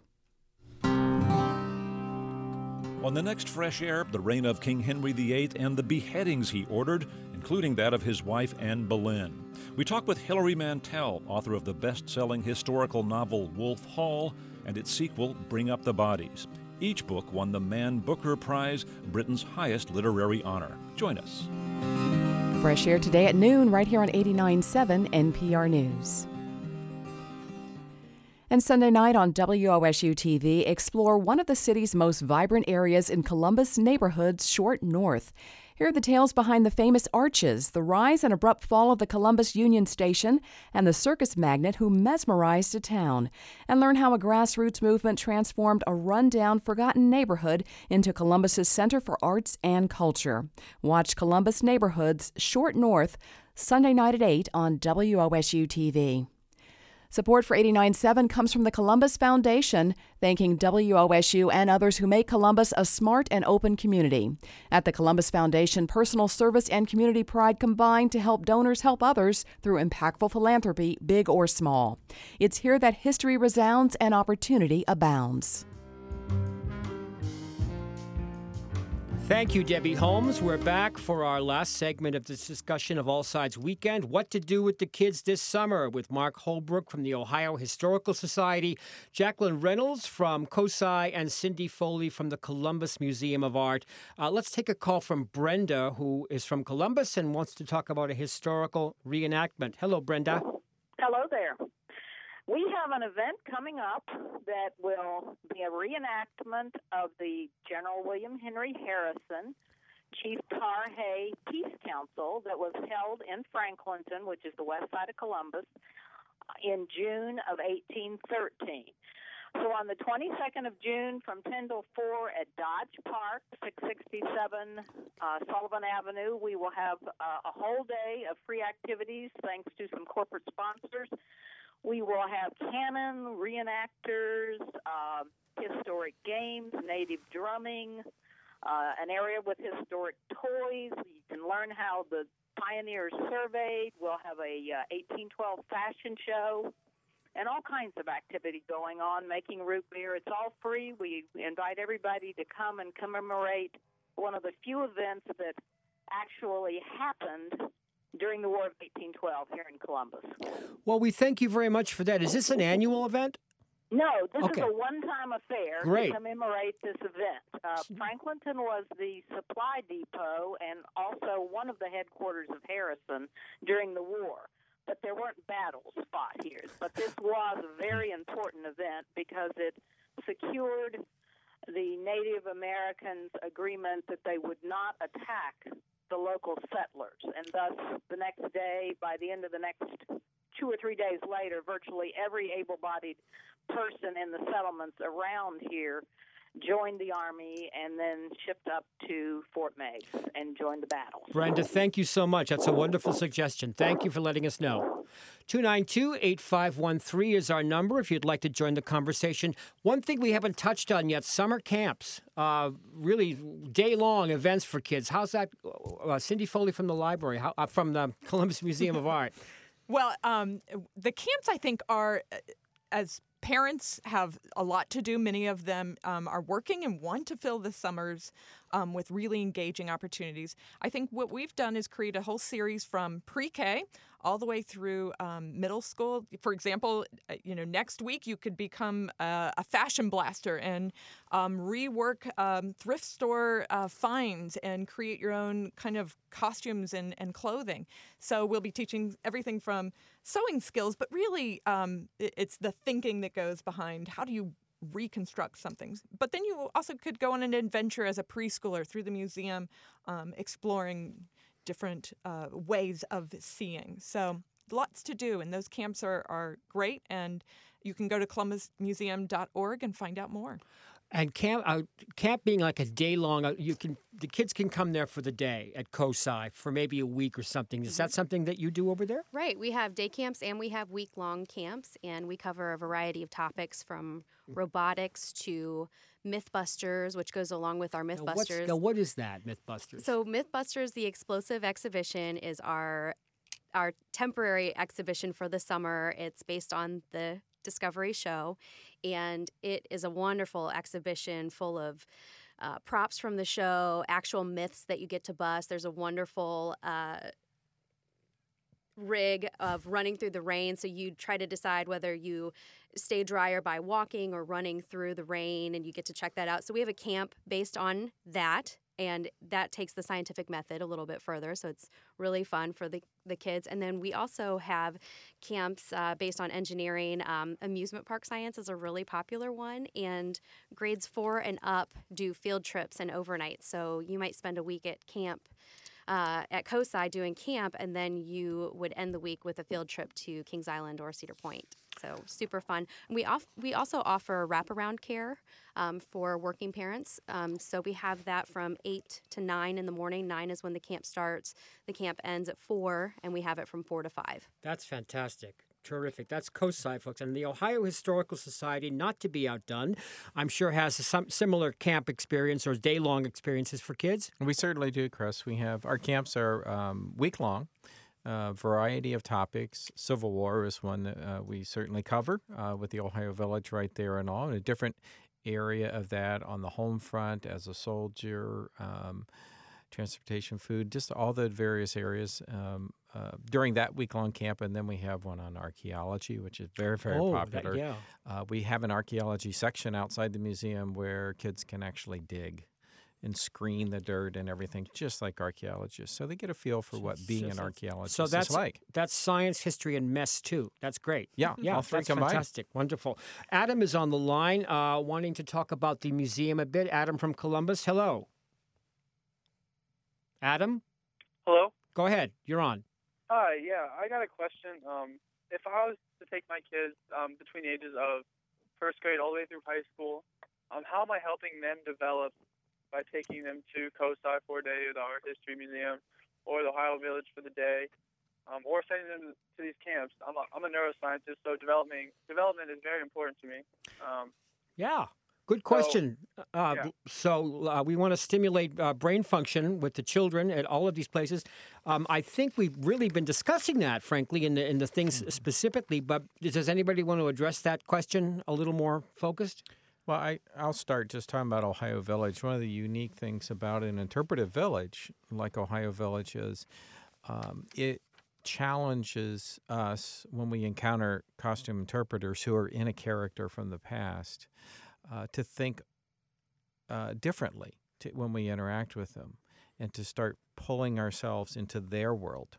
On the next Fresh Air, the reign of King Henry the Eighth and the beheadings he ordered, including that of his wife Anne Boleyn. We talk with Hilary Mantel, author of the best-selling historical novel Wolf Hall and its sequel Bring Up the Bodies. Each book won the Man Booker Prize, Britain's highest literary honor. Join us. Fresh Air today at noon right here on eighty-nine point seven N P R News. And Sunday night on W O S U T V, explore one of the city's most vibrant areas in Columbus neighborhood's Short North. Here are the tales behind the famous arches, the rise and abrupt fall of the Columbus Union Station, and the circus magnate who mesmerized a town. And learn how a grassroots movement transformed a rundown, forgotten neighborhood into Columbus's Center for Arts and Culture. Watch Columbus Neighborhoods Short North Sunday night at eight on W O S U T V. Support for eighty-nine point seven comes from the Columbus Foundation, thanking W O S U and others who make Columbus a smart and open community. At the Columbus Foundation, personal service and community pride combine to help donors help others through impactful philanthropy, big or small. It's here that history resounds and opportunity abounds. Thank you, Debbie Holmes. We're back for our last segment of this discussion of All Sides Weekend, What to Do with the Kids This Summer, with Mark Holbrook from the Ohio Historical Society, Jacqueline Reynolds from COSI, and Cindy Foley from the Columbus Museum of Art. Uh, let's take a call from Brenda, who is from Columbus and wants to talk about a historical reenactment. Hello, Brenda. Hello there. We have an event coming up that will be a reenactment of the General William Henry Harrison, Chief Tar-Hay Peace Council that was held in Franklinton, which is the west side of Columbus, in June of eighteen thirteen. So on the twenty-second of June from ten till four at Dodge Park, six sixty-seven uh, Sullivan Avenue, we will have uh, a whole day of free activities thanks to some corporate sponsors. We will have cannon, reenactors, uh, historic games, native drumming, uh, an area with historic toys. You can learn how the pioneers surveyed. We'll have a uh, eighteen twelve fashion show and all kinds of activity going on, making root beer. It's all free. We invite everybody to come and commemorate one of the few events that actually happened during the War of eighteen twelve here in Columbus. Well, we thank you very much for that. Is this an annual event? No, this Okay. is a one-time affair Great. to commemorate this event. Uh, Franklinton was the supply depot and also one of the headquarters of Harrison during the war. But there weren't battles fought here. But this was a very important event because it secured the Native Americans' agreement that they would not attack the local settlers. And thus, the next day, by the end of the next two or three days later, virtually every able-bodied person in the settlements around here joined the Army and then shipped up to Fort Meigs and joined the battle. Brenda, thank you so much. That's a wonderful suggestion. Thank you for letting us know. two nine two, eight five one three is our number if you'd like to join the conversation. One thing we haven't touched on yet, summer camps, uh, really day-long events for kids. How's that? Uh, Cindy Foley from the library, how, uh, from the Columbus Museum of Art. Well, um, the camps, I think, are, uh, as parents have a lot to do. Many of them um, are working and want to fill the summers um, with really engaging opportunities. I think what we've done is create a whole series from pre-K all the way through um, middle school. For example, you know, next week you could become a, a fashion blaster and um, rework um, thrift store uh, finds and create your own kind of costumes and, and clothing. So we'll be teaching everything from sewing skills, but really um, it, it's the thinking that goes behind how do you reconstruct something. But then you also could go on an adventure as a preschooler through the museum, um, exploring different uh, ways of seeing. So lots to do, and those camps are, are great, and you can go to columbus museum dot org and find out more. And camp, uh, camp being like a day long, uh, you can the kids can come there for the day at COSI for maybe a week or something. Is that something that you do over there? Right. We have day camps and we have week-long camps, and we cover a variety of topics from robotics to Mythbusters, which goes along with our Now, Mythbusters. what's, now, what is that, Mythbusters? So Mythbusters, the explosive exhibition, is our our temporary exhibition for the summer. It's based on the Discovery show, and it is a wonderful exhibition full of uh, props from the show, actual myths that you get to bust. There's a wonderful uh, rig of running through the rain, so you try to decide whether you stay drier by walking or running through the rain, and you get to check that out. So we have a camp based on that, and that takes the scientific method a little bit further, so it's really fun for the, the kids. And then we also have camps uh, based on engineering. Um, amusement park science is a really popular one, and grades four and up do field trips and overnights. So you might spend a week at camp Uh, at COSI doing camp, and then you would end the week with a field trip to Kings Island or Cedar Point. So super fun. And we off- we also offer wraparound care um, for working parents. Um, so we have that from eight to nine in the morning. nine is when the camp starts. The camp ends at four, and we have it from four to five. That's fantastic. Terrific. That's COSI, folks. And the Ohio Historical Society, not to be outdone, I'm sure has some similar camp experience or day-long experiences for kids. We certainly do, Chris. We have our camps are um, week-long, uh, variety of topics. Civil War is one that uh, we certainly cover uh, with the Ohio Village right there and all, in a different area of that on the home front as a soldier, um, transportation, food, just all the various areas um, uh, during that week-long camp. And then we have one on archaeology, which is very, very Oh, that- popular. yeah. Uh, we have an archaeology section outside the museum where kids can actually dig and screen the dirt and everything, just like archaeologists. So they get a feel for what being an archaeologist So that's is like. that's science, history, and mess too. That's great. Yeah, yeah, all three that's combined. fantastic. Wonderful. Adam is on the line, uh, wanting to talk about the museum a bit. Adam from Columbus. Hello. Adam? Hello? Go ahead. You're on. Hi, yeah, I got a question. Um, if I was to take my kids um, between the ages of first grade all the way through high school, um, how am I helping them develop by taking them to COSI for a day, the Art History Museum, or the Ohio Village for the day, um, or sending them to these camps? I'm a, I'm a neuroscientist, so developing, development is very important to me. Um, Yeah. Good question. So, uh, yeah. so uh, we want to stimulate uh, brain function with the children at all of these places. Um, I think we've really been discussing that, frankly, in the, in the things mm-hmm. specifically. But does anybody want to address that question a little more focused? Well, I, I'll start just talking about Ohio Village. One of the unique things about an interpretive village, like Ohio Village is, um, it challenges us when we encounter costume interpreters who are in a character from the past. Uh, to think uh, differently to, when we interact with them, and to start pulling ourselves into their world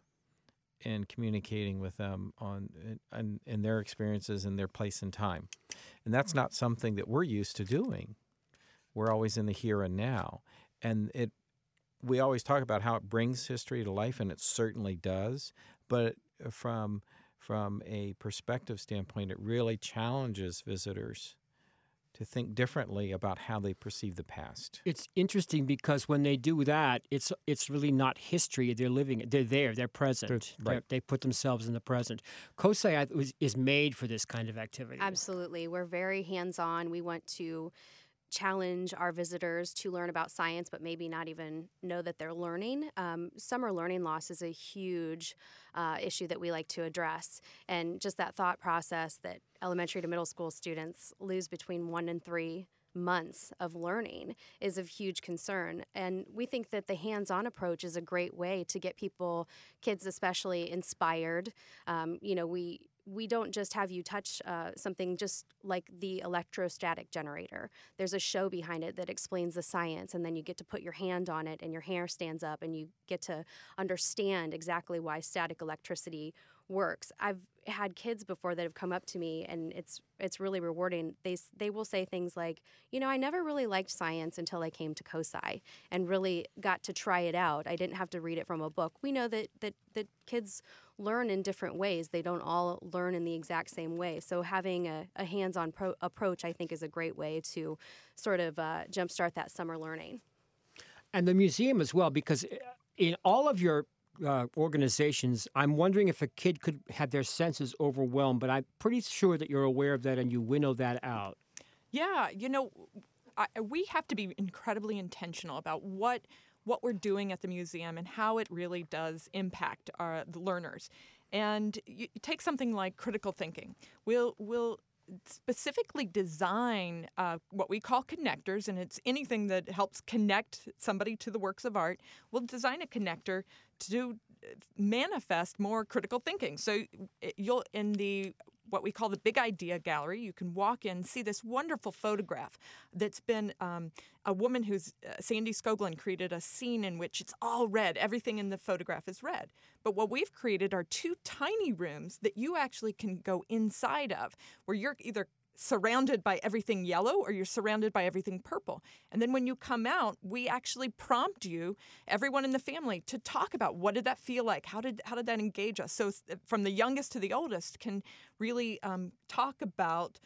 and communicating with them on in, in their experiences and their place and time. And that's not something that we're used to doing. We're always in the here and now. And it we always talk about how it brings history to life, and it certainly does. But from, from a perspective standpoint, it really challenges visitors to think differently about how they perceive the past. It's interesting because when they do that, it's it's really not history. They're living it. They're there. They're present. Right. They're, they put themselves in the present. COSI is, is made for this kind of activity. Absolutely. We're very hands-on. We want to challenge our visitors to learn about science, but maybe not even know that they're learning. Um, summer learning loss is a huge uh, issue that we like to address. And just that thought process that elementary to middle school students lose between one and three months of learning is of huge concern. And we think that the hands-on approach is a great way to get people, kids especially, inspired. Um, you know, we we don't just have you touch uh, something just like the electrostatic generator. There's a show behind it that explains the science, and then you get to put your hand on it and your hair stands up and you get to understand exactly why static electricity works. I've had kids before that have come up to me, and it's it's really rewarding. They they will say things like, you know, I never really liked science until I came to COSI and really got to try it out. I didn't have to read it from a book. We know that that, that kids learn in different ways. They don't all learn in the exact same way. So having a, a hands-on pro- approach, I think, is a great way to sort of uh, jumpstart that summer learning. And the museum as well, because in all of your Uh, organizations, I'm wondering if a kid could have their senses overwhelmed, but I'm pretty sure that you're aware of that and you winnow that out. Yeah, you know, I, we have to be incredibly intentional about what what we're doing at the museum and how it really does impact our, the learners. And you, you take something like critical thinking. We'll we'll specifically design uh, what we call connectors, and it's anything that helps connect somebody to the works of art. We'll design a connector to manifest more critical thinking. So you'll in the what we call the Big Idea Gallery, you can walk in, see this wonderful photograph that's been um, a woman who's, uh, Sandy Skoglund created a scene in which it's all red. Everything in the photograph is red. But what we've created are two tiny rooms that you actually can go inside of, where you're either surrounded by everything yellow or you're surrounded by everything purple. And then when you come out, we actually prompt you, everyone in the family, to talk about what did that feel like? How did how did that engage us? So from the youngest to the oldest can really um, talk about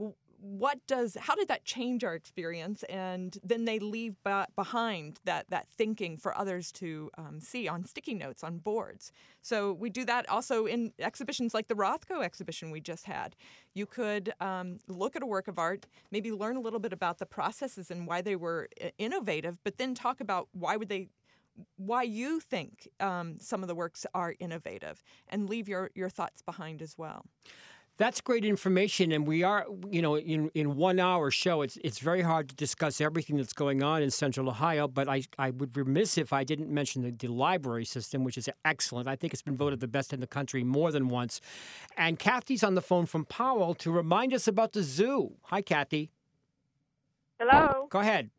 what does, how did that change our experience? And then they leave ba- behind that that thinking for others to um, see on sticky notes, on boards. So we do that also in exhibitions like the Rothko exhibition we just had. You could um, look at a work of art, maybe learn a little bit about the processes and why they were innovative, but then talk about why would they why you think um, some of the works are innovative, and leave your, your thoughts behind as well. That's great information, and we are, you know, in, in one hour show, it's it's very hard to discuss everything that's going on in Central Ohio, but I, I would be remiss if I didn't mention the, the library system, which is excellent. I think it's been voted the best in the country more than once. And Kathy's on the phone from Powell to remind us about the zoo. Hi, Kathy. Hello. Go ahead.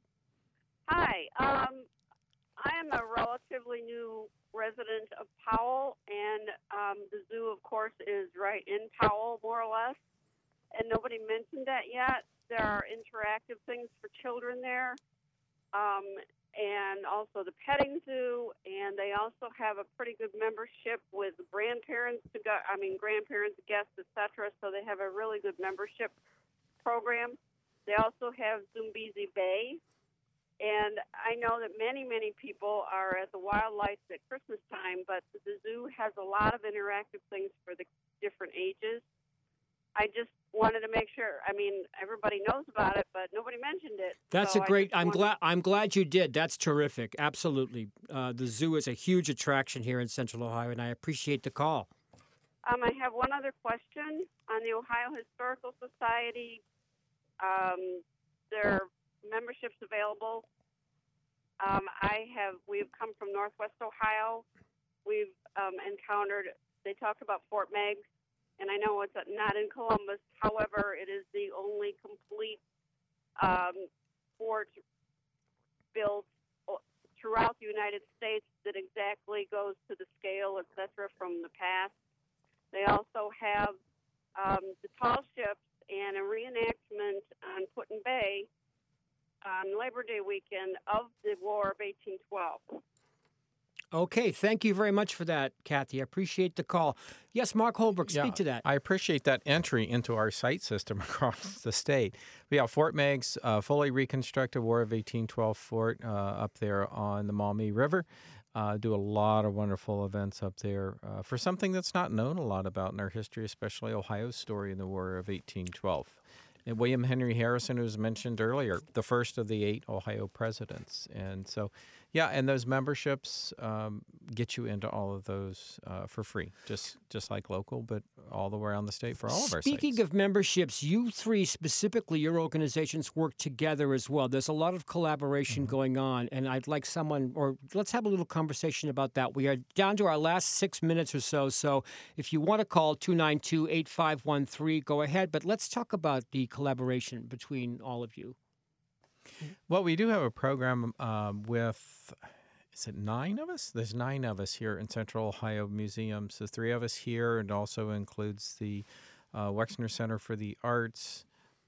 Hi. Um, I am a relatively new resident of Powell, and um, the zoo, of course, is right in Powell, more or less, and nobody mentioned that yet. There are interactive things for children there, um, and also the petting zoo, and they also have a pretty good membership with grandparents to go, I mean grandparents, guests, et cetera. So they have a really good membership program. They also have Zumbizi Bay, and I know that many, many people are at the wildlife at Christmas time, but the zoo has a lot of interactive things for the different ages. I just wanted to make sure. I mean, everybody knows about it, but nobody mentioned it. That's so a great. I I'm wanted, glad. I'm glad you did. That's terrific. Absolutely. Uh, the zoo is a huge attraction here in Central Ohio, and I appreciate the call. Um, I have one other question on the Ohio Historical Society. Um, their memberships available. Um, I have. We've come from Northwest Ohio. We've um, encountered. They talked about Fort Meigs. And I know it's not in Columbus. However, it is the only complete um, fort built throughout the United States that exactly goes to the scale, et cetera, from the past. They also have um, the tall ships and a reenactment on Put-in Bay on Labor Day weekend of the War of eighteen twelve. Okay, thank you very much for that, Kathy. I appreciate the call. Yes, Mark Holbrook, speak yeah, to that. I appreciate that entry into our site system across the state. We have Fort Meigs, uh, fully reconstructed War of eighteen twelve fort uh, up there on the Maumee River. Uh, do a lot of wonderful events up there uh, for something that's not known a lot about in our history, especially Ohio's story in the War of eighteen twelve. And William Henry Harrison, who was mentioned earlier, the first of the eight Ohio presidents. And so, yeah, and those memberships um, get you into all of those uh, for free, just just like local, but all the way around the state for all of our sites. Speaking of memberships, you three specifically, your organizations work together as well. There's a lot of collaboration Mm-hmm. going on, and I'd like someone, or let's have a little conversation about that. We are down to our last six minutes or so, so if you want to call two nine two, eight five one three, go ahead, but let's talk about the collaboration between all of you. Well, we do have a program um, with, is it nine of us? There's nine of us here in Central Ohio Museums. The three of us here, and also includes the uh, Wexner Center for the Arts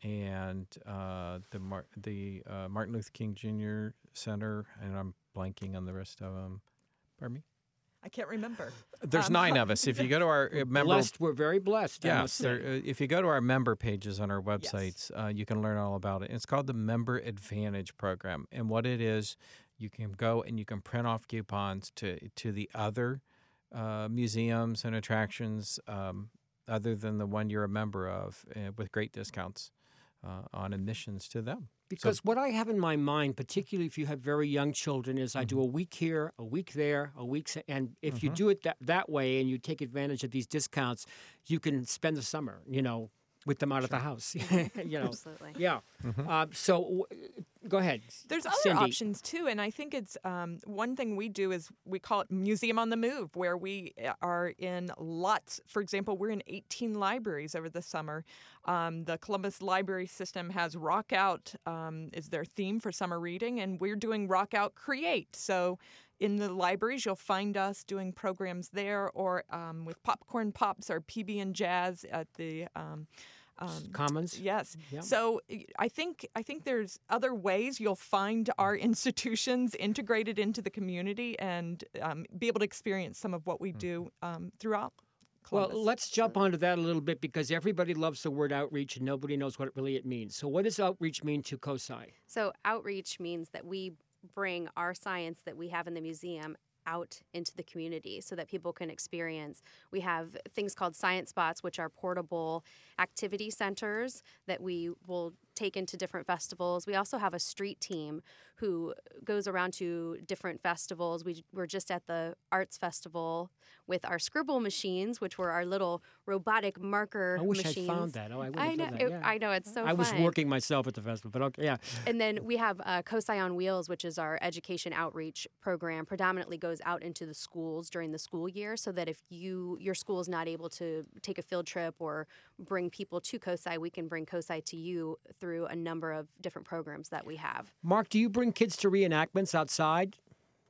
and uh, the Mar- the uh, Martin Luther King Junior Center, and I'm blanking on the rest of them. Pardon me? I can't remember. There's Um, nine of us. If you go to our uh, member, Blessed, we're very blessed. I yes, must there, say. uh, if you go to our member pages on our websites, uh, you can learn all about it. It's called the Member Advantage Program, and what it is, you can go and you can print off coupons to to the other uh, museums and attractions um, other than the one you're a member of, uh, with great discounts uh, on admissions to them. Because So- what I have in my mind, particularly if you have very young children, is I do a week here, a week there, a week, se- and if you Mhm. do it that, that way and you take advantage of these discounts, you can spend the summer, you know, with them out of the house. you know, Absolutely. yeah. Mhm. Uh, so w- go ahead. There's other Cindy. options too, and I think it's um, one thing we do is we call it Museum on the Move, where we are in lots. For example, we're in eighteen libraries over the summer. Um, the Columbus Library System has Rock Out um, is their theme for summer reading, and we're doing Rock Out Create. So in the libraries, you'll find us doing programs there, or um, with Popcorn Pops or P B and Jazz at the um, um, Commons. Yes. Yep. So y- I think I think there's other ways you'll find our institutions integrated into the community and um, be able to experience some of what we do um, throughout Columbus. Well, let's jump onto that a little bit because everybody loves the word outreach and nobody knows what it really it means. So what does outreach mean to COSI? So outreach means that we bring our science that we have in the museum out into the community so that people can experience. We have things called science spots, which are portable activity centers that we will take into different festivals. We also have a street team who goes around to different festivals. We were just at the Arts Festival with our scribble machines, which were our little robotic marker I wish machines. I'd found that. Oh, I would I have know, done that. it- Yeah. I know, it's so I was fun. working myself at the festival, but okay, yeah. And then we have uh, COSI on Wheels, which is our education outreach program, predominantly goes out into the schools during the school year so that if you your school is not able to take a field trip or bring people to COSI, we can bring COSI to you through a number of different programs that we have. Mark, do you bring kids to reenactments outside?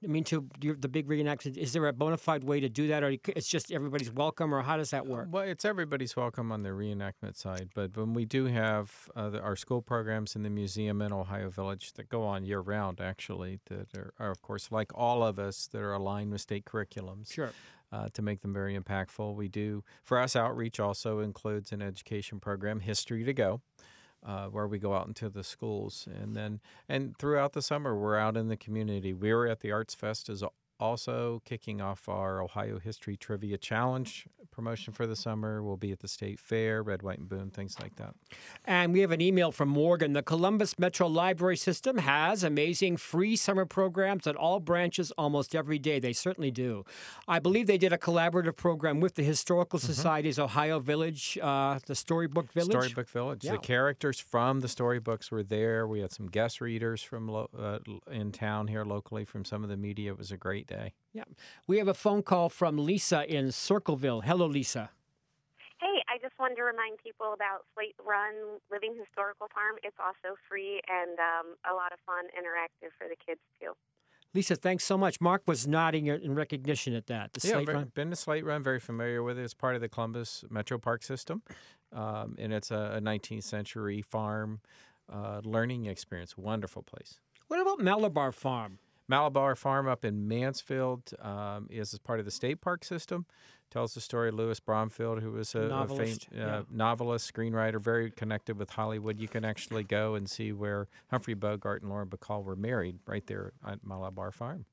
I mean, to your, the big reenactment? Is there a bona fide way to do that, or it's just everybody's welcome, or how does that work? Well, it's everybody's welcome on the reenactment side, but when we do have uh, the, our school programs in the museum in Ohio Village that go on year-round, actually, that are, are, of course, like all of us, that are aligned with state curriculums. Sure. Uh, to make them very impactful. We do, for us, outreach also includes an education program, History to Go, uh, where we go out into the schools. And then, and throughout the summer, we're out in the community. We were at the Arts Fest as also kicking off our Ohio History Trivia Challenge promotion for the summer. We'll be at the State Fair, Red, White, and Boone, things like that. And we have an email from Morgan. The Columbus Metro Library System has amazing free summer programs at all branches almost every day. They certainly do. I believe they did a collaborative program with the Historical Mm-hmm. Society's Ohio Village, uh, the Storybook Village. Storybook Village. Yeah. The characters from the storybooks were there. We had some guest readers from lo- uh, in town here locally from some of the media. It was a great day. Yeah. We have a phone call from Lisa in Circleville. Hello, Lisa. Hey, I just wanted to remind people about Slate Run Living Historical Farm. It's also free and um, a lot of fun, interactive for the kids, too. Lisa, thanks so much. Mark was nodding in recognition at that. The yeah, Slate very, Run. been to Slate Run, very familiar with it. It's part of the Columbus Metro Park system, um, and it's a, a nineteenth century farm uh, learning experience. Wonderful place. What about Malabar Farm? Malabar Farm up in Mansfield um, is part of the state park system. Tells the story of Louis Bromfield, who was a, a Novelist, fam- uh, yeah. novelist, screenwriter, very connected with Hollywood. You can actually go and see where Humphrey Bogart and Lauren Bacall were married right there at Malabar Farm.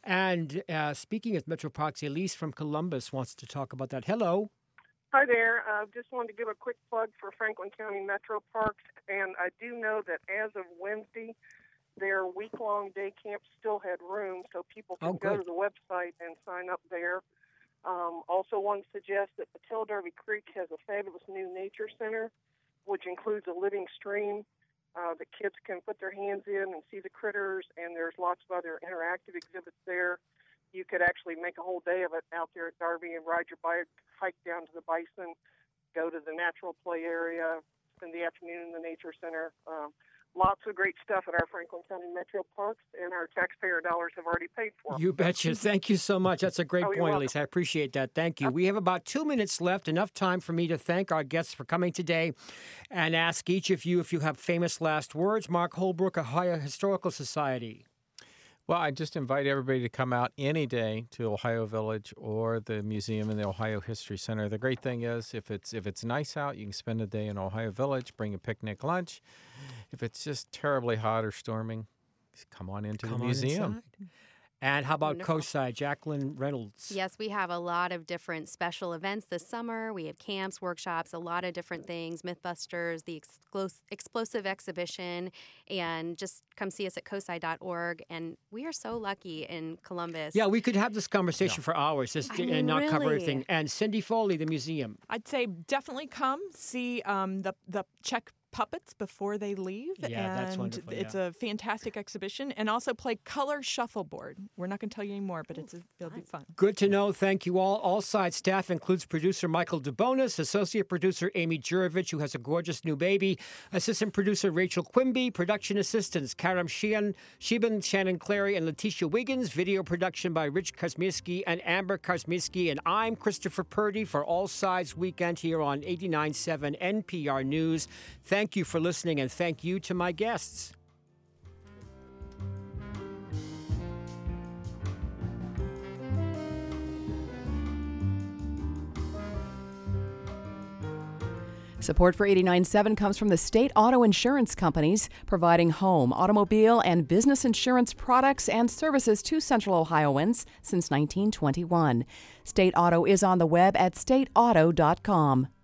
And uh, speaking of Metro Parks, Elise from Columbus wants to talk about that. Hello. Hi there. I uh, just wanted to give a quick plug for Franklin County Metro Parks, and I do know that as of Wednesday, their week-long day camp still had room, so people can Oh, go good. to the website and sign up there. Um, also want to suggest that Patel Derby Creek has a fabulous new nature center, which includes a living stream uh, that kids can put their hands in and see the critters, and there's lots of other interactive exhibits there. You could actually make a whole day of it out there at Derby and ride your bike, hike down to the bison, go to the natural play area, spend the afternoon in the nature center. Um, Lots of great stuff at our Franklin County Metro Parks, and our taxpayer dollars have already paid for. You betcha. Thank you so much. That's a great Oh, you're point, welcome. Elise. I appreciate that. Thank you. We have about two minutes left, enough time for me to thank our guests for coming today and ask each of you if you have famous last words. Mark Holbrook, Ohio Historical Society. Well, I just invite everybody to come out any day to Ohio Village or the museum and the Ohio History Center. The great thing is, if it's if it's nice out, you can spend a day in Ohio Village, bring a picnic lunch. If it's just terribly hot or storming, come on into Come the on museum. inside. And how about Wonderful. COSI, Jacqueline Reynolds? Yes, we have a lot of different special events this summer. We have camps, workshops, a lot of different things, Mythbusters, the Explos- Explosive Exhibition, and just come see us at cosi dot org. And we are so lucky in Columbus. Yeah, we could have this conversation for hours just I to- mean, and not cover really. everything. And Cindy Foley, the museum. I'd say definitely come see um, the the Czech puppets before they leave. Yeah, that's and wonderful, It's yeah. a fantastic exhibition, and also play color shuffleboard. We're not going to tell you anymore, but it's a, it'll be fun. Good to know. Thank you all. All side staff includes producer Michael DeBonis, associate producer Amy Jurovich, who has a gorgeous new baby, assistant producer Rachel Quimby, production assistants Karam Sheehan, Sheben, Shannon Clary, and Letitia Wiggins, video production by Rich Kosmiski and Amber Kosmiski, and I'm Christopher Purdy for All Sides Weekend here on eighty-nine point seven N P R News. Thank you for listening, and thank you to my guests. Support for eighty-nine point seven comes from the state auto insurance companies, providing home, automobile, and business insurance products and services to Central Ohioans since nineteen twenty-one. State Auto is on the web at state auto dot com.